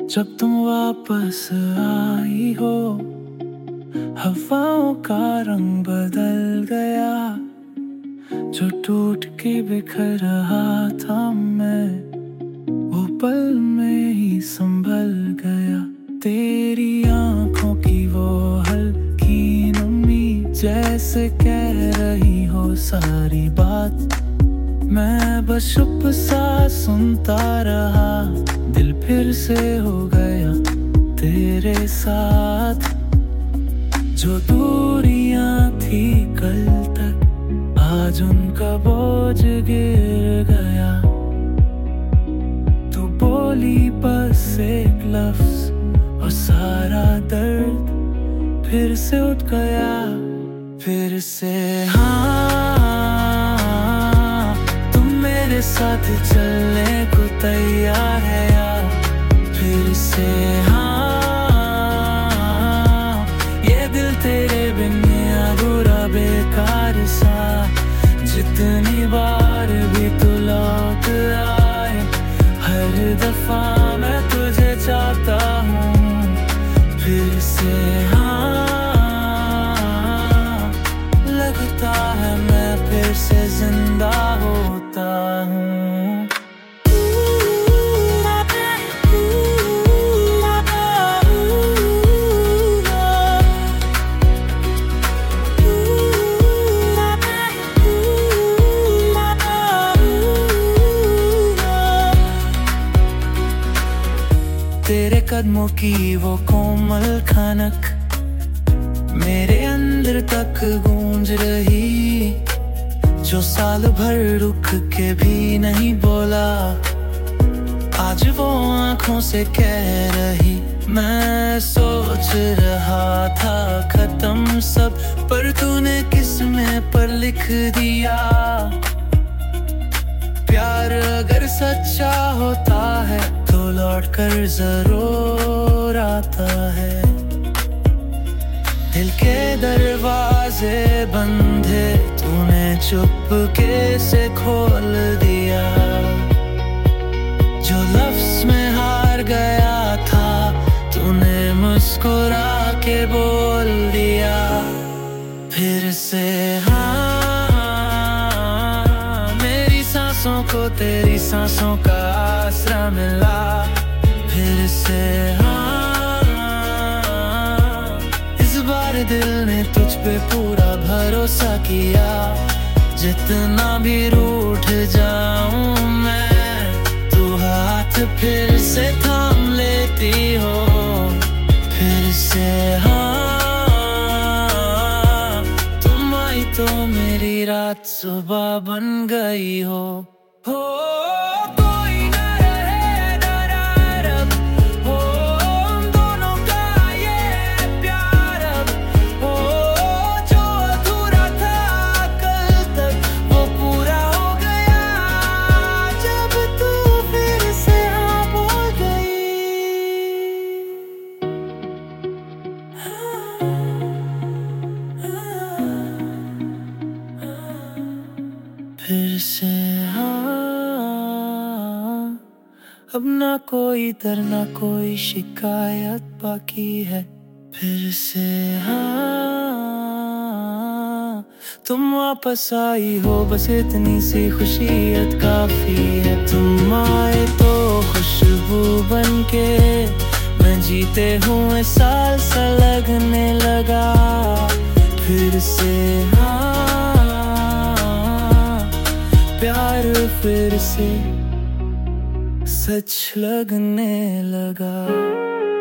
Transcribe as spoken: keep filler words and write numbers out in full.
जब तुम वापस आई हो, हवाओं का रंग बदल गया। जो टूट के बिखर रहा था मैं, वो पल में ही संभल गया। तेरी आंखों की वो हल्की नमी, जैसे कह रही हो सारी बात। मैं बस चुप सा सुनता रहा, दिल फिर से हो गया तेरे साथ। जो दूरियां थी कल तक, आज उनका बोझ गिर गया। तू बोली बस एक लफ्ज और सारा दर्द फिर से उठ गया। फिर से हाँ, तुम मेरे साथ चलने को तैयार है यार। फिर से हाँ, ये दिल तेरे बिन अधूरा बेकार सा। जितनी बार भी तू लौट आए, हर दफा मैं तुझे चाहता हूँ। फिर से हाँ, लगता है मैं फिर से जिंदा होता हूँ। तेरे कदमों की वो कोमल खनक मेरे अंदर तक गूंज रही। जो साल भर रुक के भी नहीं बोला, आज वो आंखों से कह रही। मैं सोच रहा था खत्म सब, पर तूने किस्में पर लिख दिया। प्यार अगर सच्चा होता है तो लौट कर जरूर आता है। दिल के दरवाजे बंधे तूने चुपके से खोल दिया। जो लफ्ज में हार गया था, तूने मुस्कुरा के बोल दिया। फिर से हाँ, मेरी सांसों को तेरी सांसों का आसरा मिला। फिर से हाँ, इस बार दिल ने तुझ पे पूरा भरोसा किया। जितना भी रूठ जाऊं मैं, तू हाथ फिर से थाम लेती हो। फिर से हाँ, तुम आई तो मेरी रात सुबह बन गई हो। हो फिर से हाँ, अब ना कोई डर ना कोई शिकायत बाकी है। फिर से हाँ, तुम वापस आई हो, बस इतनी सी खुशियत काफी है। तुम आए तो खुशबू बनके मैं जीते हुए साल सा लगने लगा। फिर से हाँ, प्यार फिर से सच लगने लगा।